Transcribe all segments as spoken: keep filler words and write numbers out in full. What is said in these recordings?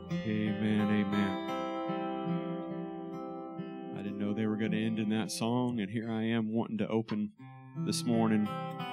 Amen, amen. I didn't know they were going to end in that song, and here I am wanting to open this morning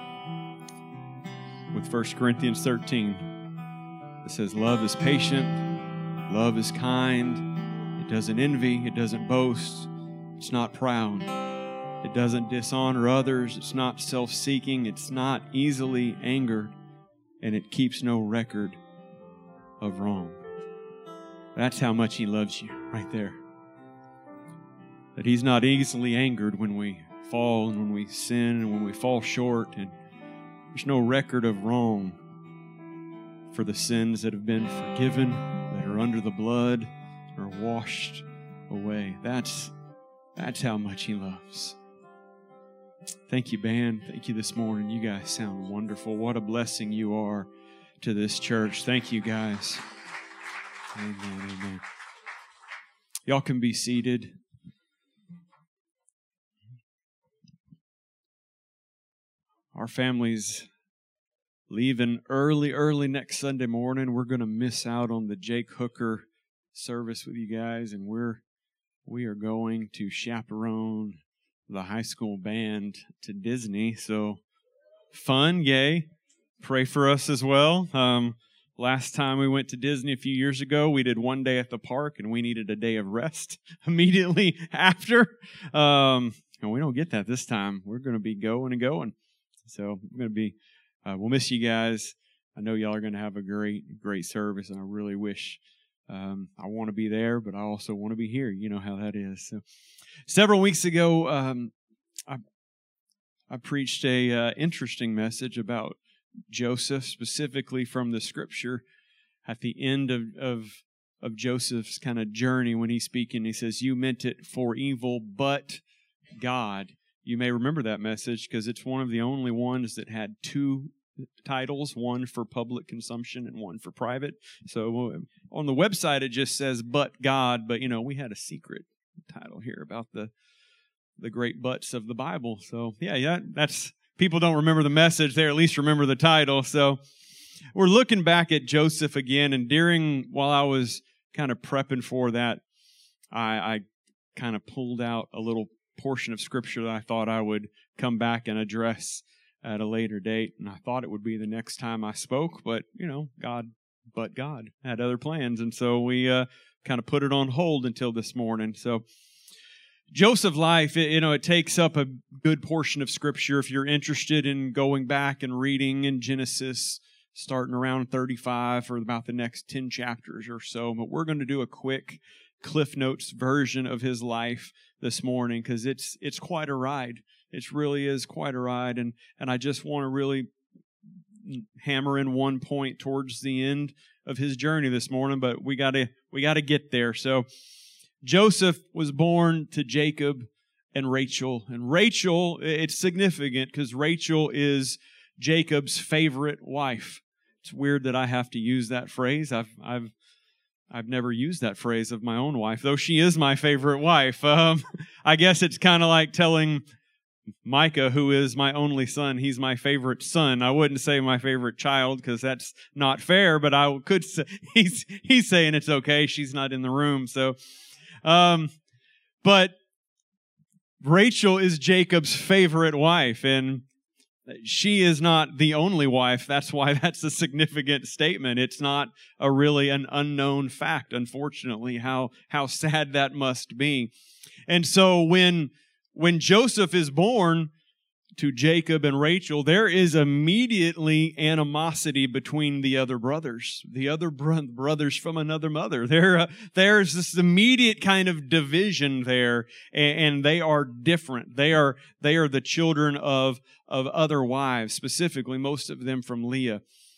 with First Corinthians thirteen. It says, love is patient, love is kind, it doesn't envy, it doesn't boast, it's not proud, it doesn't dishonor others, it's not self-seeking, it's not easily angered, and it keeps no record of wrong. That's how much He loves you, right there. That He's not easily angered when we fall and when we sin and when we fall short, and there's no record of wrong for the sins that have been forgiven, that are under the blood, are washed away. That's, that's how much He loves. Thank you, band. Thank you this morning. You guys sound wonderful. What a blessing you are to this church. Thank you, guys. Amen, amen. Y'all can be seated. Our family's leaving early, early next Sunday morning. We're going to miss out on the Jake Hooker service with you guys, and we're we are going to chaperone the high school band to Disney. So fun, yay! Pray for us as well. Um, last time we went to Disney a few years ago, we did one day at the park, and we needed a day of rest immediately after. Um, and we don't get that this time. We're going to be going and going. So we're going to be. Uh, we'll miss you guys. I know y'all are going to have a great, great service, and I really wish um, I want to be there, but I also want to be here. You know how that is. So, several weeks ago, um, I I preached a uh, interesting message about Joseph, specifically from the Scripture. At the end of of, of Joseph's kind of journey, when he's speaking, he says, "You meant it for evil, but God." You may remember that message because it's one of the only ones that had two titles, one for public consumption and one for private. So on the website, it just says, "But God," but, you know, we had a secret title here about the the great buts of the Bible. So, yeah, yeah, that's, people don't remember the message. They at least remember the title. So we're looking back at Joseph again, and during, while I was kind of prepping for that, I, I kind of pulled out a little portion of Scripture that I thought I would come back and address at a later date. And I thought it would be the next time I spoke, but, you know, God, but God had other plans. And so we uh, kind of put it on hold until this morning. So Joseph's life, it, you know, it takes up a good portion of Scripture. If you're interested in going back and reading in Genesis, starting around thirty-five for about the next ten chapters or so. But we're going to do a quick Cliff Notes version of his life this morning, because it's it's quite a ride. It really is quite a ride, and and I just want to really hammer in one point towards the end of his journey this morning. But we gotta we gotta get there. So Joseph was born to Jacob and Rachel, and Rachel, it's significant because Rachel is Jacob's favorite wife. It's weird that I have to use that phrase. I've I've I've never used that phrase of my own wife, though she is my favorite wife. Um, I guess it's kind of like telling Micah, who is my only son, he's my favorite son. I wouldn't say my favorite child because that's not fair, but I could say, he's, he's saying it's okay. She's not in the room. So, um, but Rachel is Jacob's favorite wife, and she is not the only wife. That's why that's a significant statement. It's not a really an unknown fact, unfortunately, how, how sad that must be. And so when, when Joseph is born to Jacob and Rachel, there is immediately animosity between the other brothers, the other bro- brothers from another mother. There, uh, there's this immediate kind of division there, and, and they are different. They are, they are the children of, of other wives, specifically most of them from Leah.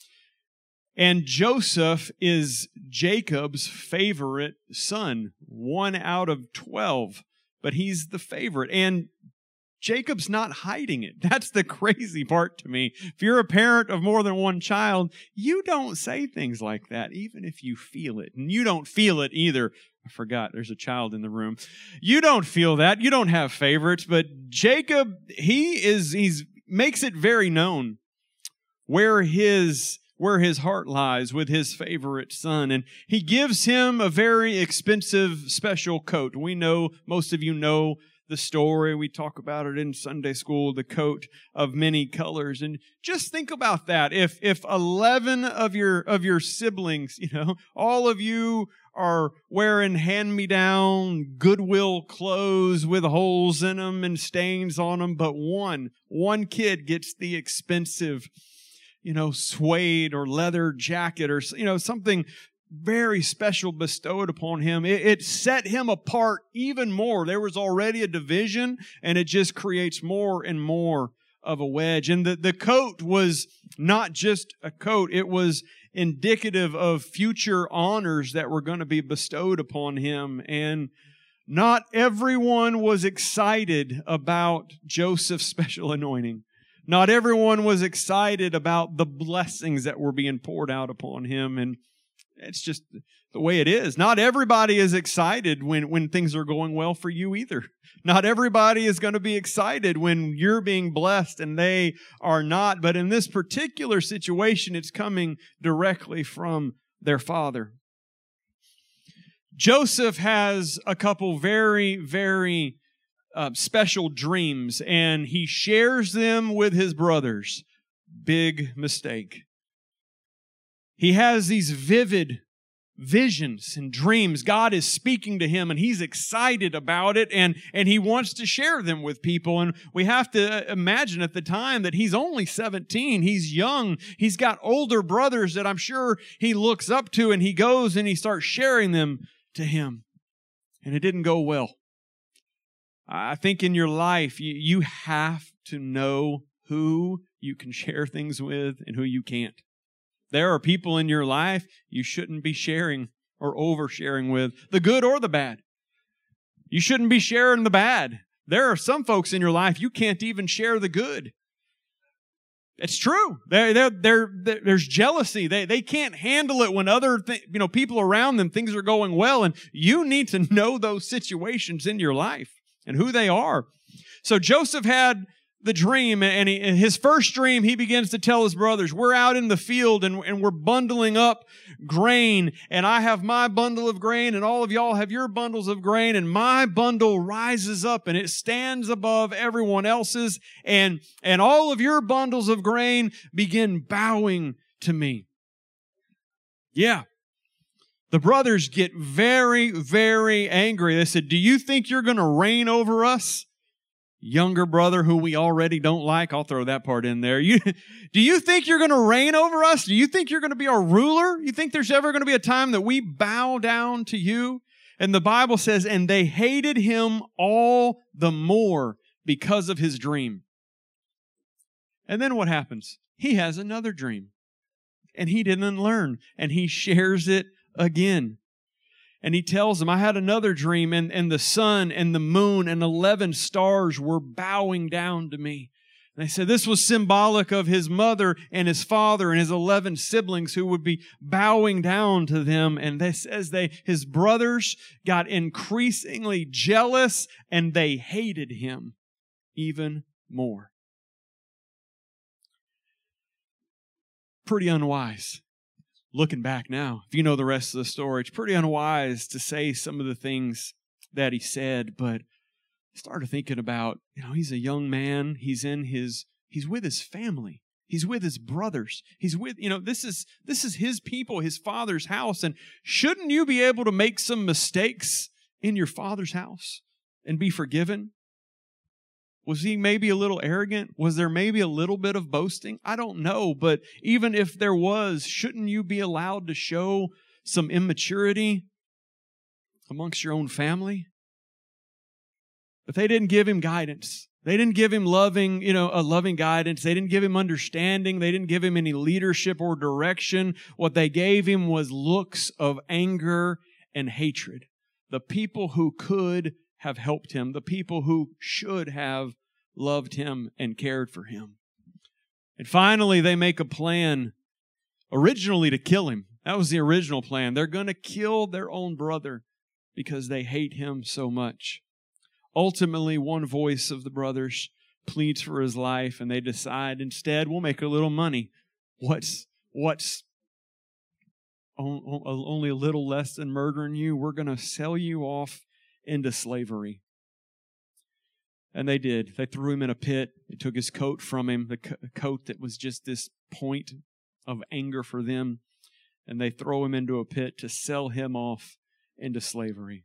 And Joseph is Jacob's favorite son, one out of twelve, but he's the favorite. And Jacob's not hiding it. That's the crazy part to me. If you're a parent of more than one child, you don't say things like that, even if you feel it. And you don't feel it either. I forgot, there's a child in the room. You don't feel that. You don't have favorites. But Jacob, he is, he's makes it very known where his, where his heart lies with his favorite son. And he gives him a very expensive special coat. We know, most of you know the story. We talk about it in Sunday school, the coat of many colors. And just think about that. If if eleven of your of your siblings, you know, all of you are wearing hand-me-down Goodwill clothes with holes in them and stains on them, but one, one kid gets the expensive, you know, suede or leather jacket or, you know, something very special bestowed upon him. It, it set him apart even more. There was already a division, and it just creates more and more of a wedge. And the, the coat was not just a coat. It was indicative of future honors that were going to be bestowed upon him. And not everyone was excited about Joseph's special anointing. Not everyone was excited about the blessings that were being poured out upon him. And it's just the way it is. Not everybody is excited when, when things are going well for you either. Not everybody is going to be excited when you're being blessed and they are not. But in this particular situation, it's coming directly from their father. Joseph has a couple very, very uh, special dreams, and he shares them with his brothers. Big mistake. He has these vivid visions and dreams. God is speaking to him, and he's excited about it, and, and he wants to share them with people. And we have to imagine at the time that he's only seventeen. He's young. He's got older brothers that I'm sure he looks up to, and he goes and he starts sharing them to him. And it didn't go well. I think in your life, you, you have to know who you can share things with and who you can't. There are people in your life you shouldn't be sharing or oversharing with, the good or the bad. You shouldn't be sharing the bad. There are some folks in your life you can't even share the good. It's true. There, there, there, there's jealousy. They, they can't handle it when other, th- you know, people around them, things are going well, and you need to know those situations in your life and who they are. So Joseph had the dream, and he, in his first dream, he begins to tell his brothers, we're out in the field and, and we're bundling up grain, and I have my bundle of grain, and all of y'all have your bundles of grain, and my bundle rises up and it stands above everyone else's, and, and all of your bundles of grain begin bowing to me. Yeah. The brothers get very, very angry. They said, do you think you're going to reign over us? Younger brother who we already don't like. I'll throw that part in there. You, do you think you're going to reign over us? Do you think you're going to be our ruler? You think there's ever going to be a time that we bow down to you? And the Bible says, and they hated him all the more because of his dream. And then what happens? He has another dream. And he didn't learn. And he shares it again. And he tells them, I had another dream, and, and the sun and the moon and eleven stars were bowing down to me. And they said this was symbolic of his mother and his father and his eleven siblings who would be bowing down to them. And they says they, his brothers got increasingly jealous, and they hated him even more. Pretty unwise. Looking back now, if you know the rest of the story, it's pretty unwise to say some of the things that he said, but I started thinking about, you know, he's a young man. He's in his, he's with his family. He's with his brothers. He's with, you know, this is, this is his people, his father's house. And shouldn't you be able to make some mistakes in your father's house and be forgiven? Was he maybe a little arrogant? Was there maybe a little bit of boasting? I don't know, but even if there was, shouldn't you be allowed to show some immaturity amongst your own family? But they didn't give him guidance. They didn't give him loving, you know, a loving guidance. They didn't give him understanding. They didn't give him any leadership or direction. What they gave him was looks of anger and hatred. The people who could have helped him, the people who should have loved him and cared for him. And finally, they make a plan originally to kill him. That was the original plan. They're going to kill their own brother because they hate him so much. Ultimately, one voice of the brothers pleads for his life, and they decide instead, we'll make a little money. What's, what's only a little less than murdering you, we're going to sell you off into slavery. And they did. They threw him in a pit. They took his coat from him, the co- coat that was just this point of anger for them. And they throw him into a pit to sell him off into slavery.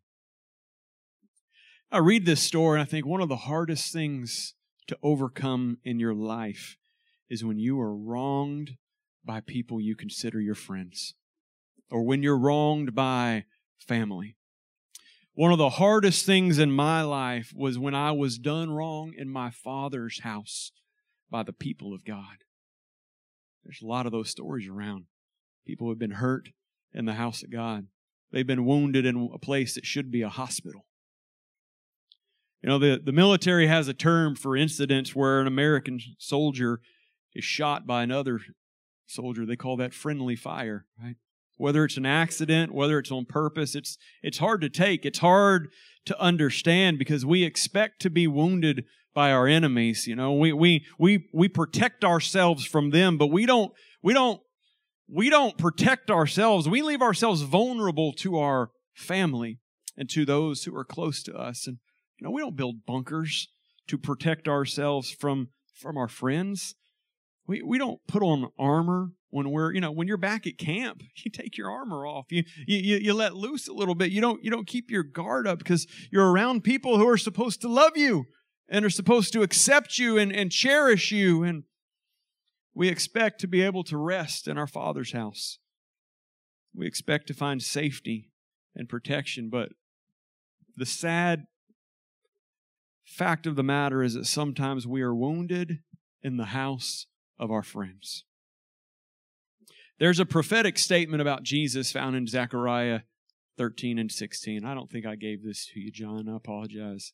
I read this story and I think one of the hardest things to overcome in your life is when you are wronged by people you consider your friends, or when you're wronged by family. One of the hardest things in my life was when I was done wrong in my Father's house by the people of God. There's a lot of those stories around. People have been hurt in the house of God. They've been wounded in a place that should be a hospital. You know, the, the military has a term for incidents where an American soldier is shot by another soldier. They call that friendly fire, right? Whether it's an accident, whether it's on purpose, it's it's hard to take. It's hard to understand because we expect to be wounded by our enemies. You know, we we we we protect ourselves from them, but we don't we don't we don't protect ourselves. We leave ourselves vulnerable to our family and to those who are close to us. And you know, we don't build bunkers to protect ourselves from from our friends. We we don't put on armor when we're, you know, when you're back at camp. You take your armor off. You you you let loose a little bit. You don't you don't keep your guard up because you're around people who are supposed to love you and are supposed to accept you and, and cherish you. And we expect to be able to rest in our Father's house. We expect to find safety and protection. But the sad fact of the matter is that sometimes we are wounded in the house of our friends. There's a prophetic statement about Jesus found in Zechariah thirteen and sixteen. I don't think I gave this to you, John. I apologize.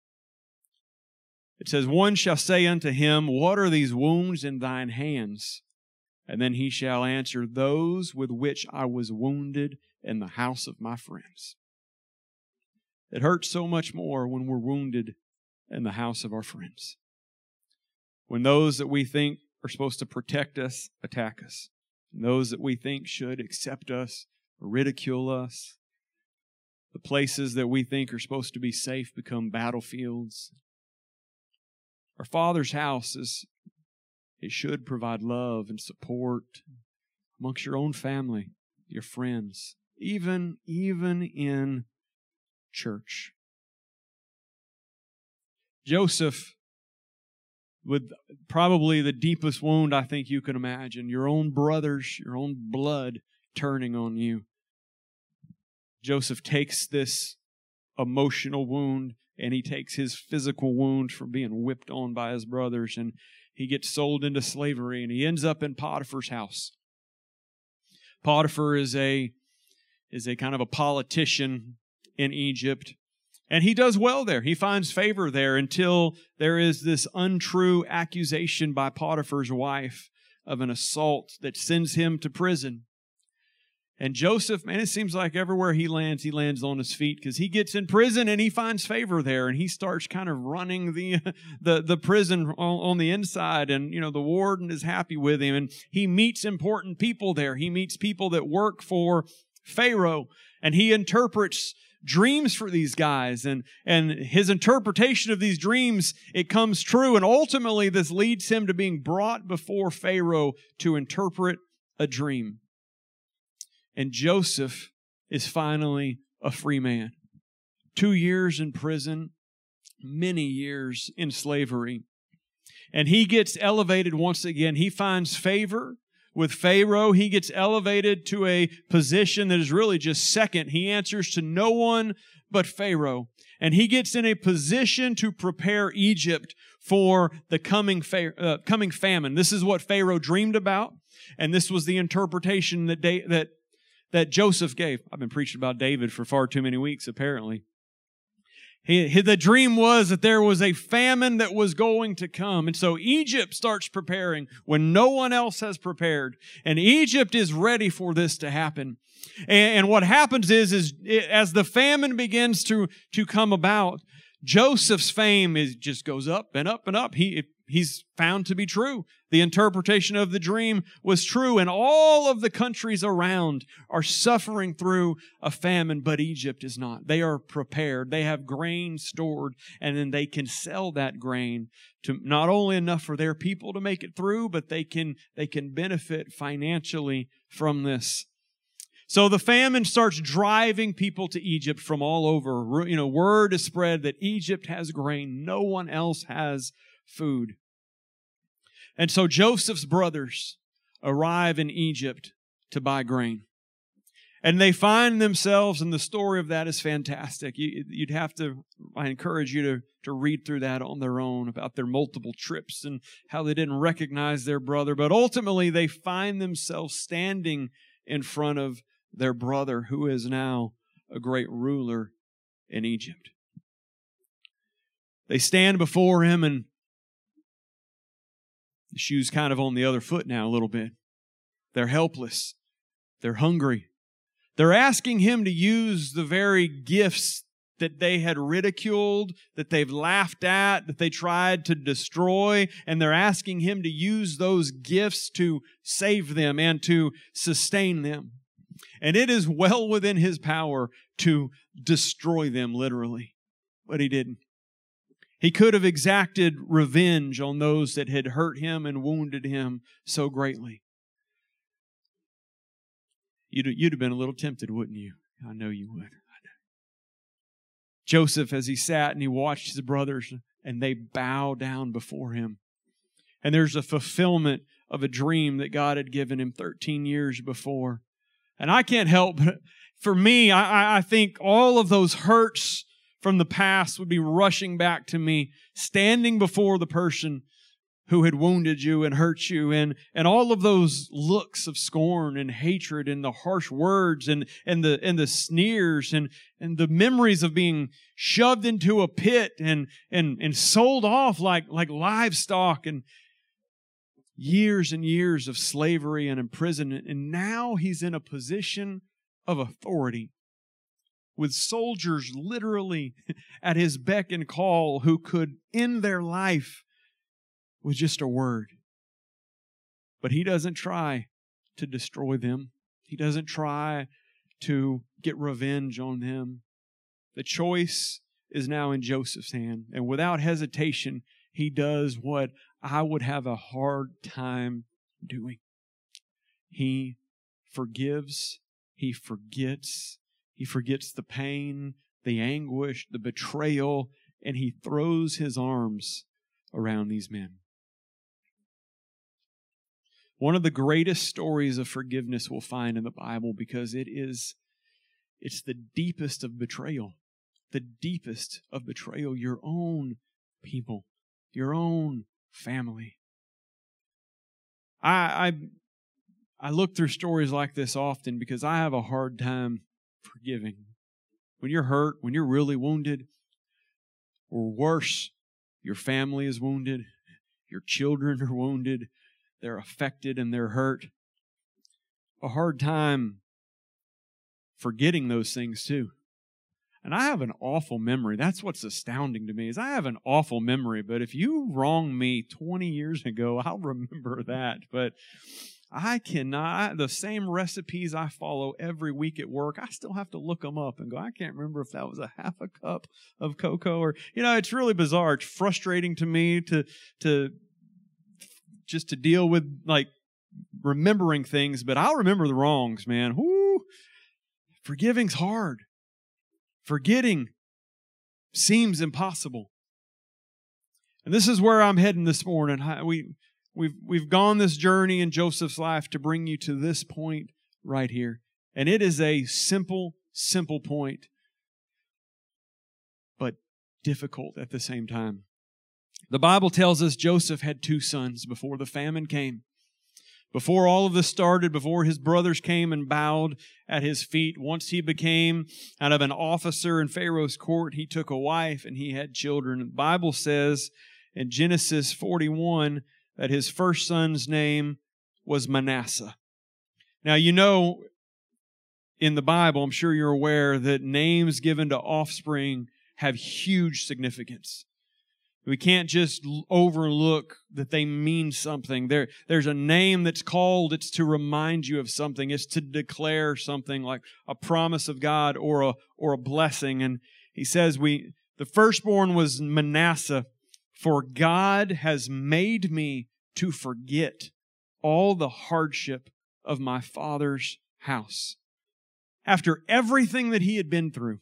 It says, "One shall say unto him, What are these wounds in thine hands? And then he shall answer, Those with which I was wounded in the house of my friends." It hurts so much more when we're wounded in the house of our friends. When those that we think are supposed to protect us attack us. And those that we think should accept us or ridicule us. The places that we think are supposed to be safe become battlefields. Our Father's house is, it should provide love and support amongst your own family, your friends, even, even in church. Joseph, with probably the deepest wound I think you can imagine, your own brothers, your own blood turning on you. Joseph takes this emotional wound and he takes his physical wound from being whipped on by his brothers, and he gets sold into slavery and he ends up in Potiphar's house. Potiphar is a, is a kind of a politician in Egypt. And he does well there. He finds favor there until there is this untrue accusation by Potiphar's wife of an assault that sends him to prison. And Joseph, man, it seems like everywhere he lands, he lands on his feet because he gets in prison and he finds favor there, and he starts kind of running the the the prison on, on the inside, and you know the warden is happy with him, and he meets important people there. He meets people that work for Pharaoh, and he interprets dreams for these guys, and and his interpretation of these dreams, it comes true, and ultimately this leads him to being brought before Pharaoh to interpret a dream. And Joseph is finally a free man. Two years in prison, many years in slavery. And he gets elevated once again. He finds favor with Pharaoh. He gets elevated to a position that is really just second. He answers to no one but Pharaoh. And he gets in a position to prepare Egypt for the coming, fa- uh, coming famine. This is what Pharaoh dreamed about. And this was the interpretation that, da- that, that Joseph gave. I've been preaching about David for far too many weeks, apparently. He, he, the dream was that there was a famine that was going to come. And so Egypt starts preparing when no one else has prepared. And Egypt is ready for this to happen. And, and what happens is, is it, as the famine begins to, to come about, Joseph's fame is, just goes up and up and up. He, he's found to be true. The interpretation of the dream was true, and all of the countries around are suffering through a famine, but Egypt is not. They are prepared. They have grain stored, and then they can sell that grain to not only enough for their people to make it through, but they can, they can benefit financially from this. So the famine starts driving people to Egypt from all over. You know, word is spread that Egypt has grain. No one else has food. And so Joseph's brothers arrive in Egypt to buy grain. And they find themselves, and the story of that is fantastic. You, you'd have to, I encourage you to, to read through that on their own about their multiple trips and how they didn't recognize their brother. But ultimately, they find themselves standing in front of their brother, who is now a great ruler in Egypt. They stand before him, and the shoe's kind of on the other foot now a little bit. They're helpless. They're hungry. They're asking him to use the very gifts that they had ridiculed, that they've laughed at, that they tried to destroy, and they're asking him to use those gifts to save them and to sustain them. And it is well within his power to destroy them, literally. But he didn't. He could have exacted revenge on those that had hurt him and wounded him so greatly. You'd, you'd have been a little tempted, wouldn't you? I know you would. Joseph, as he sat and he watched his brothers, and they bow down before him. And there's a fulfillment of a dream that God had given him thirteen years before. And I can't help but, for me, I, I think all of those hurts from the past would be rushing back to me, standing before the person who had wounded you and hurt you, and, and all of those looks of scorn and hatred and the harsh words and, and the and the sneers and, and the memories of being shoved into a pit and and, and sold off like, like livestock, and years and years of slavery and imprisonment. And now he's in a position of authority with soldiers literally at his beck and call who could end their life with just a word. But he doesn't try to destroy them. He doesn't try to get revenge on them. The choice is now in Joseph's hand. And without hesitation, he does what I would have a hard time doing. He forgives. He forgets. He forgets the pain, the anguish, the betrayal, and he throws his arms around these men. One of the greatest stories of forgiveness we'll find in the Bible, because it is, it's the deepest of betrayal. The deepest of betrayal. Your own people. Your own family. I, I, I look through stories like this often because I have a hard time forgiving. When you're hurt, when you're really wounded, or worse, your family is wounded, your children are wounded, they're affected and they're hurt. A hard time forgetting those things too. And I have an awful memory. That's what's astounding to me, is I have an awful memory. But if you wronged me twenty years ago, I'll remember that. But I cannot, the same recipes I follow every week at work, I still have to look them up and go, I can't remember if that was a half a cup of cocoa or, you know, it's really bizarre. It's frustrating to me to, to, just to deal with, like, remembering things, but I'll remember the wrongs, man. Whoo! Forgiving's hard. Forgetting seems impossible. And this is where I'm heading this morning. We, we've, we've gone this journey in Joseph's life to bring you to this point right here. And it is a simple, simple point, but difficult at the same time. The Bible tells us Joseph had two sons before the famine came. Before all of this started, before his brothers came and bowed at his feet, once he became out of an officer in Pharaoh's court, he took a wife and he had children. The Bible says in Genesis forty-one that his first son's name was Manasseh. Now, you know, in the Bible, I'm sure you're aware that names given to offspring have huge significance. We can't just overlook that they mean something. There, there's a name that's called. It's to remind you of something. It's to declare something like a promise of God or a or a blessing. And he says, "We the firstborn was Manasseh, for God has made me to forget all the hardship of my father's house." After everything that he had been through,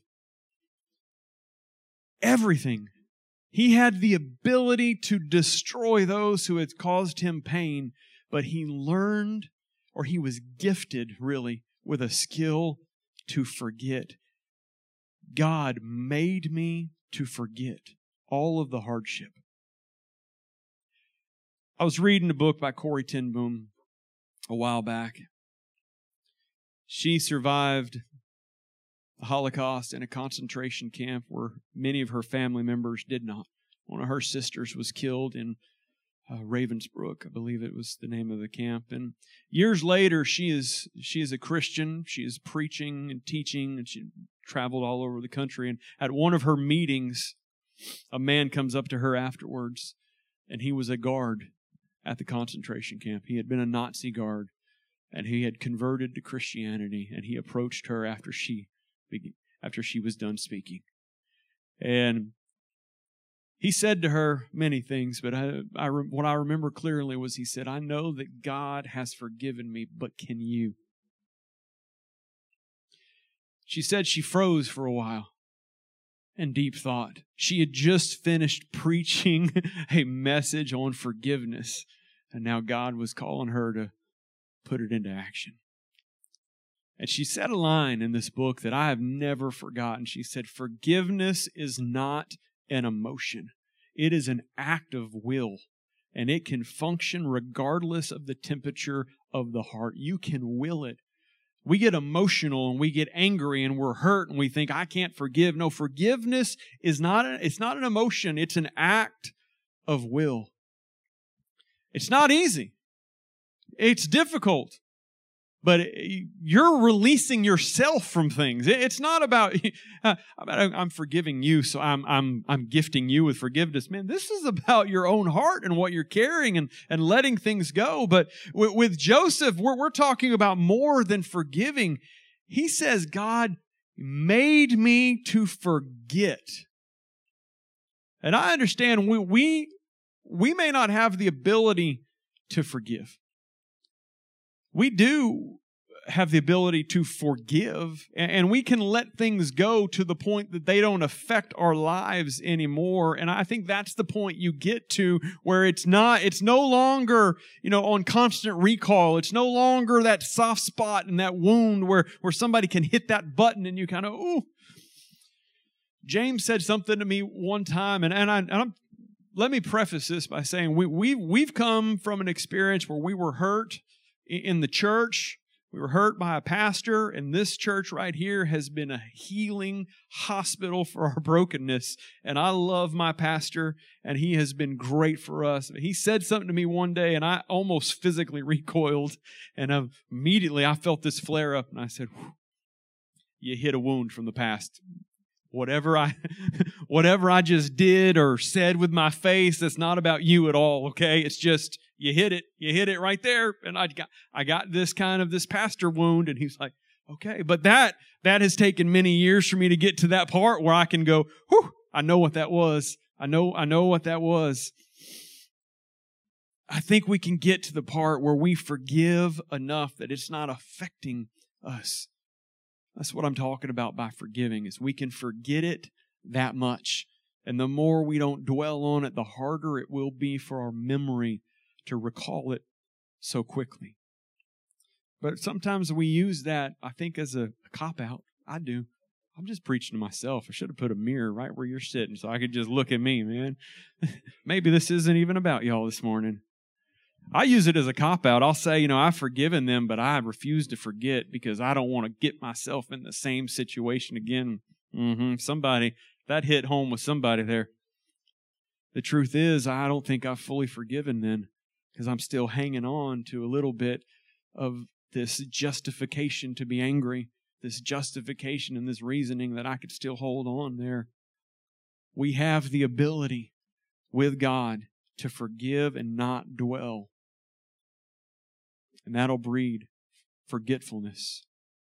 everything. He had the ability to destroy those who had caused him pain, but he learned, or he was gifted, really, with a skill to forget. God made me to forget all of the hardship. I was reading a book by Corrie ten Boom a while back. She survived the Holocaust in a concentration camp where many of her family members did not. One of her sisters was killed in uh, Ravensbrück, I believe it was the name of the camp. And years later, she is she is a Christian. She is preaching and teaching, and she traveled all over the country. And at one of her meetings, a man comes up to her afterwards, and he was a guard at the concentration camp. He had been a Nazi guard, and he had converted to Christianity, and he approached her after she after she was done speaking. And he said to her many things, but I, I, what I remember clearly was he said, "I know that God has forgiven me, but can you?" She said she froze for a while in deep thought. She had just finished preaching a message on forgiveness, and now God was calling her to put it into action. And she said a line in this book that I have never forgotten. She said, "Forgiveness is not an emotion. It is an act of will, and it can function regardless of the temperature of the heart." You can will it. We get emotional and we get angry and we're hurt and we think, "I can't forgive." No, forgiveness is not, a, it's not an emotion. It's an act of will. It's not easy. It's difficult. But you're releasing yourself from things. It's not about, I'm forgiving you, so I'm I'm I'm gifting you with forgiveness. Man, this is about your own heart and what you're carrying and, and letting things go. But with, with Joseph, we're, we're talking about more than forgiving. He says, "God made me to forget." And I understand we we, we may not have the ability to forgive. We do have the ability to forgive, and we can let things go to the point that they don't affect our lives anymore. And I think that's the point you get to, where it's not, it's no longer, you know, on constant recall. It's no longer that soft spot and that wound where, where somebody can hit that button and you kind of, ooh. James said something to me one time, and, and, I, and I'm, let me preface this by saying we, we, we've come from an experience where we were hurt in the church. We were hurt by a pastor, and this church right here has been a healing hospital for our brokenness. And I love my pastor, and he has been great for us. He said something to me one day, and I almost physically recoiled, and I, immediately I felt this flare up, and I said, "You hit a wound from the past. Whatever I, whatever I just did or said with my face, that's not about you at all, okay? It's just, you hit it. You hit it right there. And I got, I got this kind of this pastor wound." And he's like, "Okay." But that, that has taken many years for me to get to that part where I can go, whew, I know what that was. I know, I know what that was. I think we can get to the part where we forgive enough that it's not affecting us. That's what I'm talking about by forgiving, is we can forget it that much. And the more we don't dwell on it, the harder it will be for our memory to recall it so quickly. But sometimes we use that, I think, as a cop-out. I do. I'm just preaching to myself. I should have put a mirror right where you're sitting so I could just look at me, man. Maybe this isn't even about y'all this morning. I use it as a cop-out. I'll say, you know, I've forgiven them, but I refuse to forget because I don't want to get myself in the same situation again. Mm-hmm. Somebody, that hit home with somebody there. The truth is, I don't think I've fully forgiven then, because I'm still hanging on to a little bit of this justification to be angry, this justification and this reasoning that I could still hold on there. We have the ability. with God to forgive and not dwell. And that'll breed forgetfulness.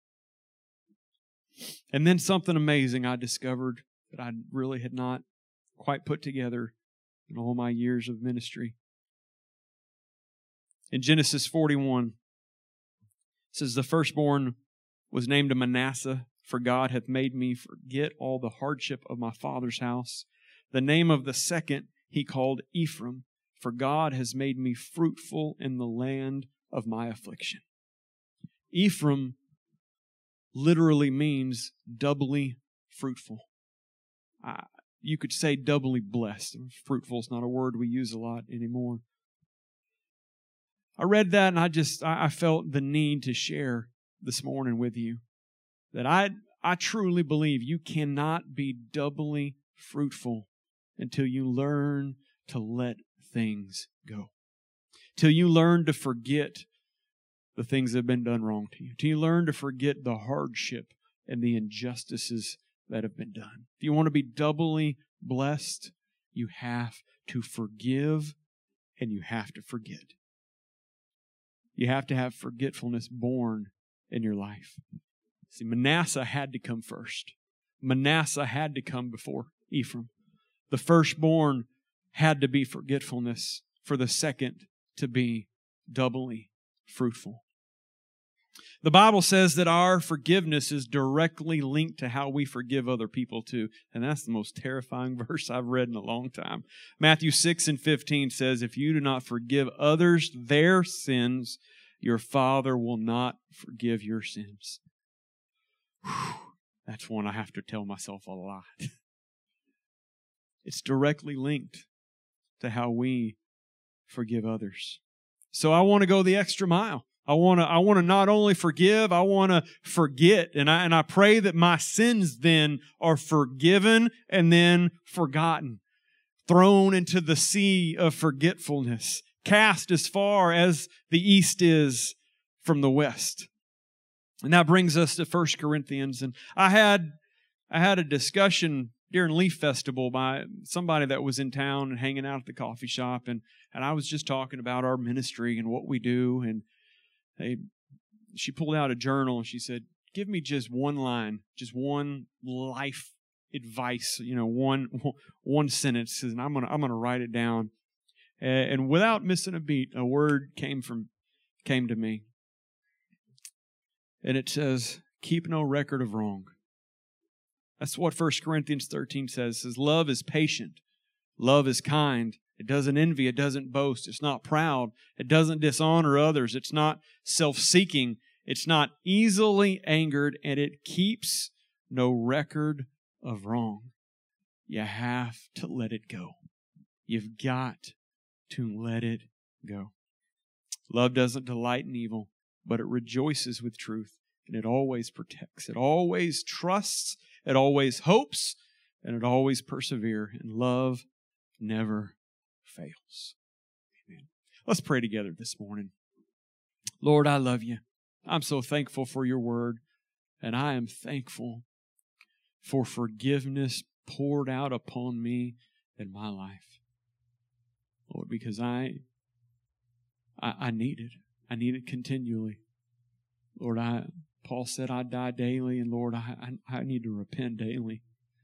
And then something amazing I discovered that I really had not quite put together in all my years of ministry. In Genesis forty-one, it says, the firstborn was named Manasseh, for God hath made me forget all the hardship of my father's house. The name of the second he called Ephraim, for God has made me fruitful in the land of my affliction. Ephraim literally means doubly fruitful. Uh, you could say doubly blessed. Fruitful is not a word we use a lot anymore. I read that and I just, I felt the need to share this morning with you that I, I truly believe you cannot be doubly fruitful until you learn to let things go. Till you learn to forget the things that have been done wrong to you. Till you learn to forget the hardship and the injustices that have been done. If you want to be doubly blessed, you have to forgive and you have to forget. You have to have forgetfulness born in your life. See, Manasseh had to come first. Manasseh had to come before Ephraim. The firstborn had to be forgetfulness for the second to be doubly fruitful. The Bible says that our forgiveness is directly linked to how we forgive other people too. And that's the most terrifying verse I've read in a long time. Matthew six and fifteen says, if you do not forgive others their sins, your Father will not forgive your sins. Whew, that's one I have to tell myself a lot. It's directly linked to how we forgive others. So I want to go the extra mile. I want to I want to not only forgive, I want to forget. And I and I pray that my sins then are forgiven and then forgotten, thrown into the sea of forgetfulness, cast as far as the east is from the west. And that brings us to First Corinthians. And I had I had a discussion during Leaf Festival by somebody that was in town and hanging out at the coffee shop, and and I was just talking about our ministry and what we do, and they she pulled out a journal and she said, give me just one line, just one life advice, you know, one one sentence, and I'm gonna I'm gonna write it down. And without missing a beat, a word came from came to me. And it says, keep no record of wrong. That's what First Corinthians thirteen says. It says, love is patient. Love is kind. It doesn't envy. It doesn't boast. It's not proud. It doesn't dishonor others. It's not self-seeking. It's not easily angered. And it keeps no record of wrong. You have to let it go. You've got to let it go. Love doesn't delight in evil, but it rejoices with truth. And it always protects. It always trusts. It always hopes. And it always perseveres. And love never fails. Amen. Let's pray together this morning. Lord, I love you. I'm so thankful for your word. And I am thankful for forgiveness poured out upon me in my life. Lord, because I, I, I need it. I need it continually. Lord, I Paul said I die daily, and Lord, I, I, I need to repent daily.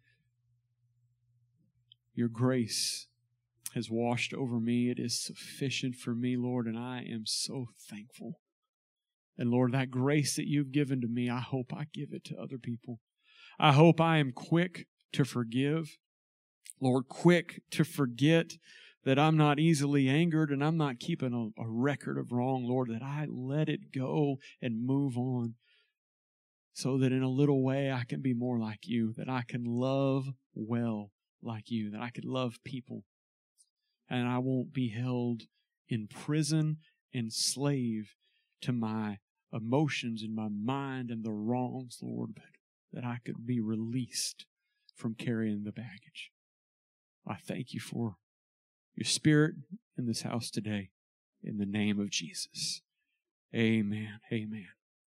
Your grace has washed over me. It is sufficient for me, Lord, and I am so thankful. And Lord, that grace that you've given to me, I hope I give it to other people. I hope I am quick to forgive. Lord, quick to forget, that I'm not easily angered and I'm not keeping a, a record of wrong, Lord, that I let it go and move on so that in a little way I can be more like you, that I can love well like you, that I can love people, and I won't be held in prison, enslaved to my emotions and my mind and the wrongs, Lord, but that I could be released from carrying the baggage. I thank you for your Spirit in this house today. In the name of Jesus. Amen. Amen.